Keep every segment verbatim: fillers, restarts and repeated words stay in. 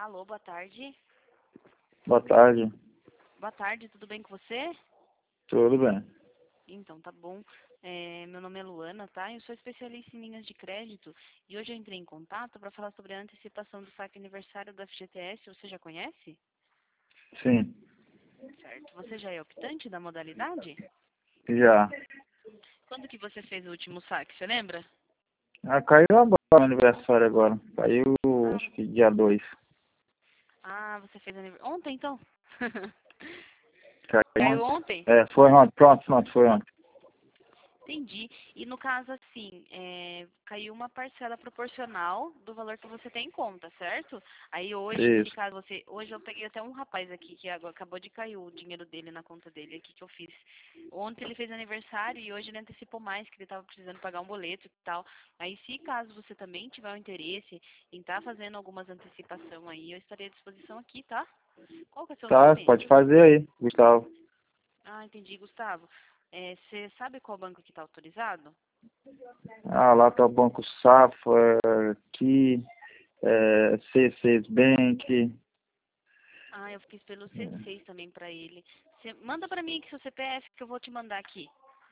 Alô, boa tarde. Boa tarde. Boa tarde, tudo bem com você? Tudo bem. Então, tá bom. É, meu nome é Luana, tá? Eu sou especialista em linhas de crédito e hoje eu entrei em contato para falar sobre a antecipação do saque aniversário do F G T S. Você já conhece? Sim. Certo. Você já é optante da modalidade? Já. Quando que você fez o último saque, você lembra? Ah, caiu agora no aniversário agora. Caiu, Ah, acho que dia dois. ah você fez aniversário. Ontem, então? Caiu Caiu ontem. ontem? É, foi ontem. Pronto, pronto, foi ontem. Entendi. E no caso, assim, é, caiu uma parcela proporcional do valor que você tem em conta, certo? Aí hoje, se Isso. caso você... Hoje eu peguei até um rapaz aqui que agora acabou de cair o dinheiro dele na conta dele aqui que eu fiz. Ontem ele fez aniversário e hoje ele antecipou mais, que ele estava precisando pagar um boleto e tal. Aí se caso você também tiver um interesse em estar fazendo algumas antecipação aí, eu estarei à disposição aqui, tá? Qual que é o seu Tá, nome? pode fazer aí, Gustavo. Ah, entendi, Gustavo. É, você sabe qual banco que está autorizado? Ah, lá tá o Banco Safra, aqui, é, C seis Bank. Ah, eu fiz pelo C seis também pra ele. Cê manda pra mim aqui seu C P F que eu vou te mandar aqui.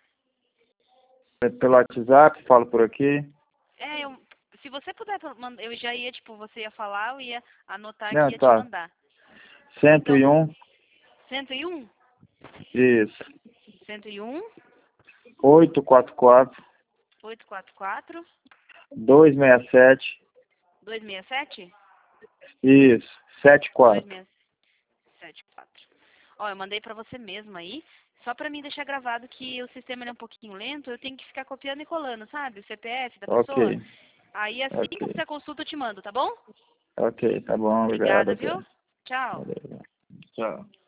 É pelo WhatsApp, falo por aqui. É, eu, se você puder, manda- eu já ia, tipo, você ia falar, eu ia anotar aqui Não, e ia te tá. mandar. cento e Então, um. cento e um, Isso. cento e um, oito quatro quatro, oito quatro quatro, dois seis sete. dois seis sete, Isso. sete dois quatro. seis sete quatro. Ó, eu mandei pra você mesmo aí. Só pra mim deixar gravado que o sistema ele é um pouquinho lento, eu tenho que ficar copiando e colando, sabe? O C P F da Ok. pessoa. Aí assim que eu Ok. fizer a consulta eu te mando, tá bom? Ok, tá bom, obrigado Obrigada, até. viu? Tchau. Valeu. Tchau.